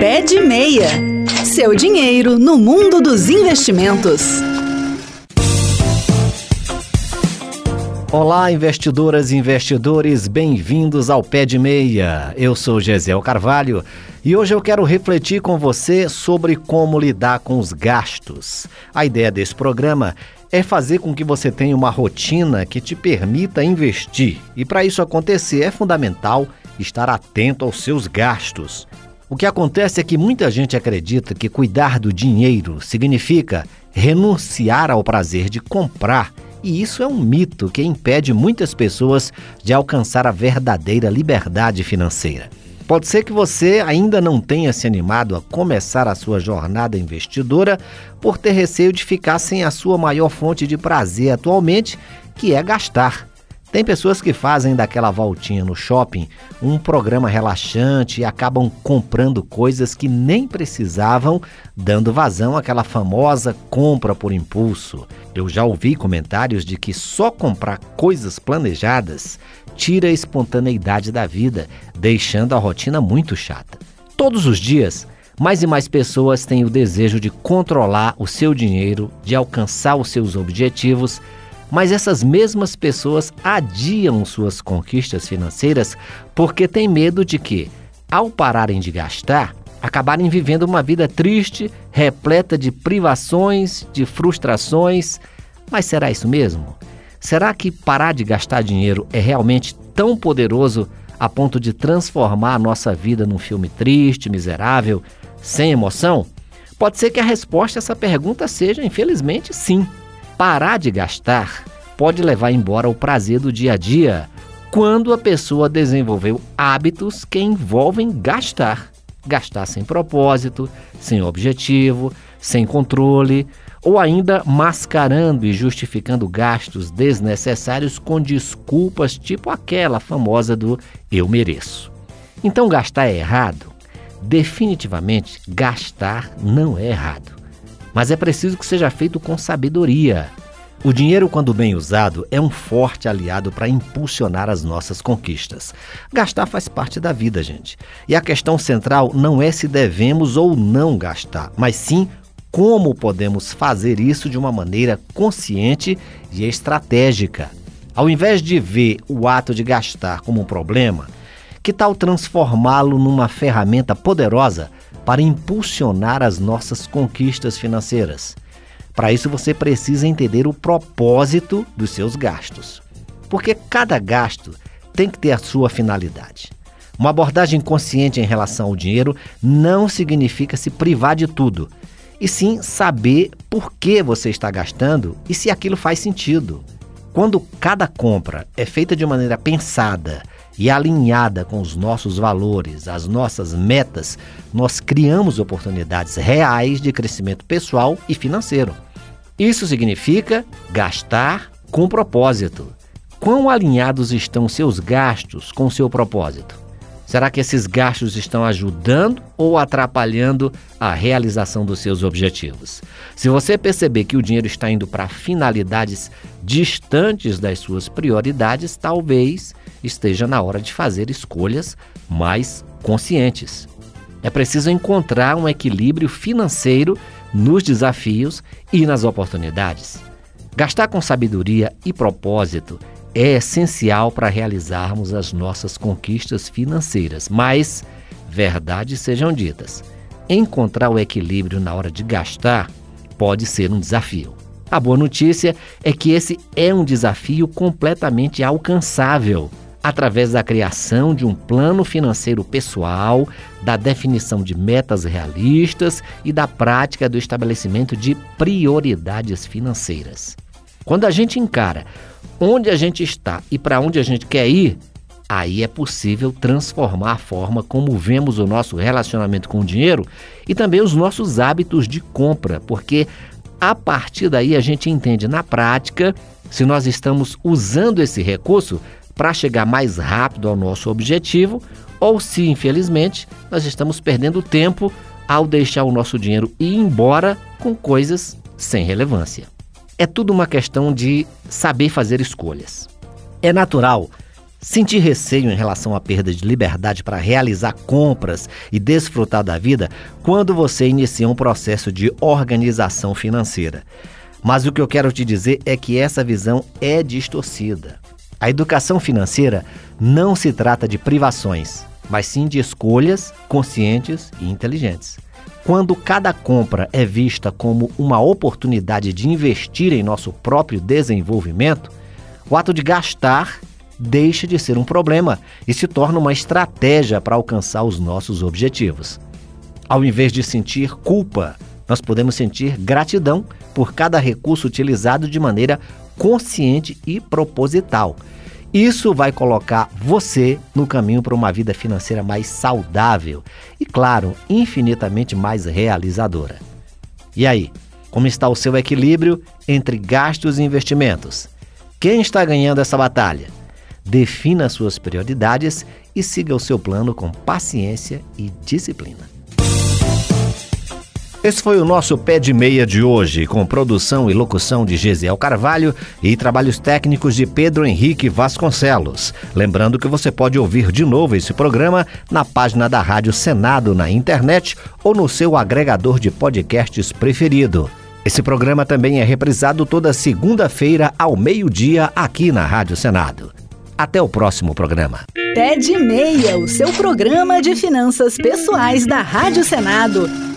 Pé de Meia. Seu dinheiro no mundo dos investimentos. Olá, investidoras e investidores, bem-vindos ao Pé de Meia. Eu sou Gesiel Carvalho e hoje eu quero refletir com você sobre como lidar com os gastos. A ideia desse programa é fazer com que você tenha uma rotina que te permita investir. E para isso acontecer é fundamental estar atento aos seus gastos. O que acontece é que muita gente acredita que cuidar do dinheiro significa renunciar ao prazer de comprar. E isso é um mito que impede muitas pessoas de alcançar a verdadeira liberdade financeira. Pode ser que você ainda não tenha se animado a começar a sua jornada investidora por ter receio de ficar sem a sua maior fonte de prazer atualmente, que é gastar. Tem pessoas que fazem daquela voltinha no shopping um programa relaxante e acabam comprando coisas que nem precisavam, dando vazão àquela famosa compra por impulso. Eu já ouvi comentários de que só comprar coisas planejadas tira a espontaneidade da vida, deixando a rotina muito chata. Todos os dias, mais e mais pessoas têm o desejo de controlar o seu dinheiro, de alcançar os seus objetivos, mas essas mesmas pessoas adiam suas conquistas financeiras porque têm medo de que, ao pararem de gastar, acabarem vivendo uma vida triste, repleta de privações, de frustrações. Mas será isso mesmo? Será que parar de gastar dinheiro é realmente tão poderoso a ponto de transformar a nossa vida num filme triste, miserável, sem emoção? Pode ser que a resposta a essa pergunta seja, infelizmente, sim. Parar de gastar pode levar embora o prazer do dia a dia quando a pessoa desenvolveu hábitos que envolvem gastar. Gastar sem propósito, sem objetivo, sem controle, ou ainda mascarando e justificando gastos desnecessários com desculpas tipo aquela famosa do "eu mereço". Então gastar é errado? Definitivamente, gastar não é errado. Mas é preciso que seja feito com sabedoria. O dinheiro, quando bem usado, é um forte aliado para impulsionar as nossas conquistas. Gastar faz parte da vida, gente. E a questão central não é se devemos ou não gastar, mas sim como podemos fazer isso de uma maneira consciente e estratégica. Ao invés de ver o ato de gastar como um problema, que tal transformá-lo numa ferramenta poderosa para impulsionar as nossas conquistas financeiras? Para isso você precisa entender o propósito dos seus gastos, porque cada gasto tem que ter a sua finalidade. Uma abordagem consciente em relação ao dinheiro não significa se privar de tudo, e sim saber por que você está gastando e se aquilo faz sentido. Quando cada compra é feita de maneira pensada e alinhada com os nossos valores, as nossas metas, nós criamos oportunidades reais de crescimento pessoal e financeiro. Isso significa gastar com propósito. Quão alinhados estão seus gastos com seu propósito? Será que esses gastos estão ajudando ou atrapalhando a realização dos seus objetivos? Se você perceber que o dinheiro está indo para finalidades distantes das suas prioridades, talvez esteja na hora de fazer escolhas mais conscientes. É preciso encontrar um equilíbrio financeiro nos desafios e nas oportunidades. Gastar com sabedoria e propósito é essencial para realizarmos as nossas conquistas financeiras, mas, verdades sejam ditas, encontrar o equilíbrio na hora de gastar pode ser um desafio. A boa notícia é que esse é um desafio completamente alcançável, através da criação de um plano financeiro pessoal, da definição de metas realistas e da prática do estabelecimento de prioridades financeiras. Quando a gente encara onde a gente está e para onde a gente quer ir, aí é possível transformar a forma como vemos o nosso relacionamento com o dinheiro e também os nossos hábitos de compra, porque a partir daí a gente entende na prática se nós estamos usando esse recurso para chegar mais rápido ao nosso objetivo ou se, infelizmente, nós estamos perdendo tempo ao deixar o nosso dinheiro ir embora com coisas sem relevância. É tudo uma questão de saber fazer escolhas. É natural Sentir receio em relação à perda de liberdade para realizar compras e desfrutar da vida quando você inicia um processo de organização financeira. Mas o que eu quero te dizer é que essa visão é distorcida. A educação financeira não se trata de privações, mas sim de escolhas conscientes e inteligentes. Quando cada compra é vista como uma oportunidade de investir em nosso próprio desenvolvimento, o ato de gastar deixa de ser um problema e se torna uma estratégia para alcançar os nossos objetivos. Ao invés de sentir culpa, nós podemos sentir gratidão por cada recurso utilizado de maneira consciente e proposital. Isso vai colocar você no caminho para uma vida financeira mais saudável e, claro, infinitamente mais realizadora. E aí, como está o seu equilíbrio entre gastos e investimentos? Quem está ganhando essa batalha? Defina suas prioridades e siga o seu plano com paciência e disciplina. Esse foi o nosso Pé de Meia de hoje, com produção e locução de Gesiel Carvalho e trabalhos técnicos de Pedro Henrique Vasconcelos. Lembrando que você pode ouvir de novo esse programa na página da Rádio Senado na internet ou no seu agregador de podcasts preferido. Esse programa também é reprisado toda segunda-feira ao meio-dia aqui na Rádio Senado. Até o próximo programa. Pé de Meia, o seu programa de finanças pessoais da Rádio Senado.